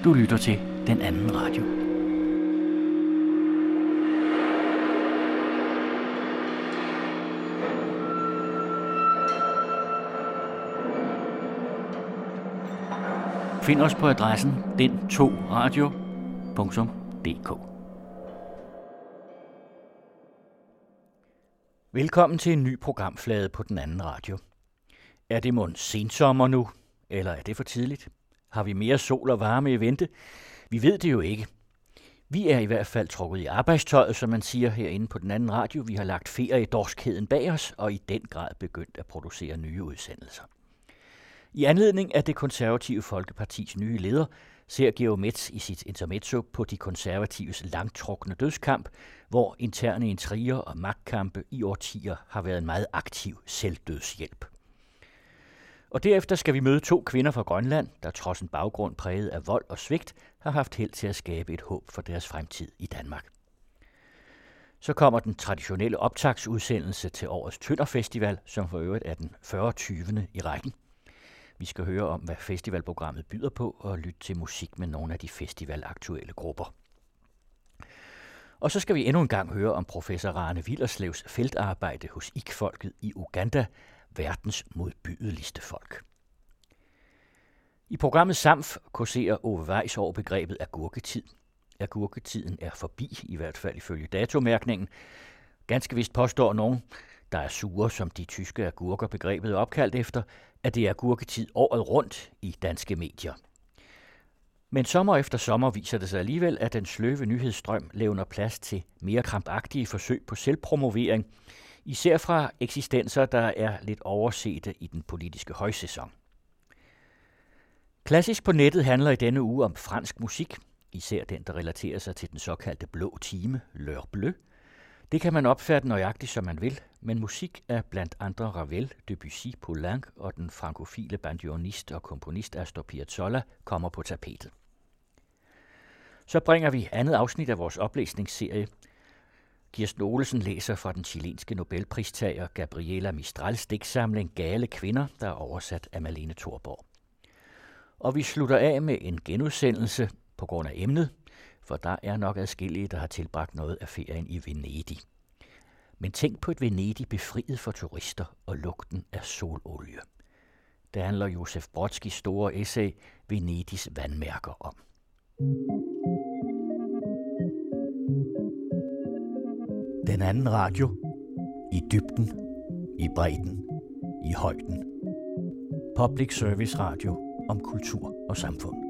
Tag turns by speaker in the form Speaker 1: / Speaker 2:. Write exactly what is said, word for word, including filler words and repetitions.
Speaker 1: Du lytter til Den Anden Radio. Find os på adressen den to radio punktum d k. Velkommen til en ny programflade på Den Anden Radio. Er det mon sensommer nu, eller er det for tidligt? Har vi mere sol og varme i vente? Vi ved det jo ikke. Vi er i hvert fald trukket i arbejdstøjet, som man siger herinde på Den Anden Radio. Vi har lagt feriedorskheden bag os, og i den grad begyndt at producere nye udsendelser. I anledning af det konservative Folkepartis nye leder, ser Georg Metz i sit intermezzo på de konservatives langtrukne dødskamp, hvor interne intriger og magtkampe i årtier har været en meget aktiv selvdødshjælp. Og derefter skal vi møde to kvinder fra Grønland, der trods en baggrund præget af vold og svigt, har haft held til at skabe et håb for deres fremtid i Danmark. Så kommer den traditionelle optagsudsendelse til årets Tønder Festival, som for øvrigt er den fyrre-tyvende i rækken. Vi skal høre om, hvad festivalprogrammet byder på, og lytte til musik med nogle af de festivalaktuelle grupper. Og så skal vi endnu en gang høre om professor Rane Willerslevs feltarbejde hos Ik-folket i Uganda, verdens modbydeligste folk. I programmet Samf kurserer Ove Weiss over begrebet agurketid. Agurketiden er forbi, i hvert fald ifølge datomærkningen. Ganske vist påstår nogen, der er sure, som de tyske agurker begrebet er opkaldt efter, at det er agurketid året rundt i danske medier. Men sommer efter sommer viser det sig alligevel, at den sløve nyhedsstrøm levner plads til mere krampagtige forsøg på selvpromovering, især fra eksistenser, der er lidt oversete i den politiske højsæson. Klassisk på nettet handler i denne uge om fransk musik, især den, der relaterer sig til den såkaldte blå time, l'heure bleue. Det kan man opfatte nøjagtigt, som man vil, men musik er blandt andre Ravel, Debussy, Poulenc og den frankofile bandoneonist og komponist Astor Piazzolla kommer på tapetet. Så bringer vi andet afsnit af vores oplæsningsserie. Kirsten Olesen læser fra den chilenske Nobelpristager Gabriela Mistrals digtsamling Gale kvinder, der er oversat af Malene Thorborg. Og vi slutter af med en genudsendelse på grund af emnet, for der er nok adskillige, der har tilbragt noget af ferien i Venedig. Men tænk på et Venedig befriet for turister og lugten af sololie. Det handler Josef Brodskis store essay Venedigs vandmærker om. Den Anden Radio. I dybden, i bredden, i højden. Public service radio om kultur og samfund.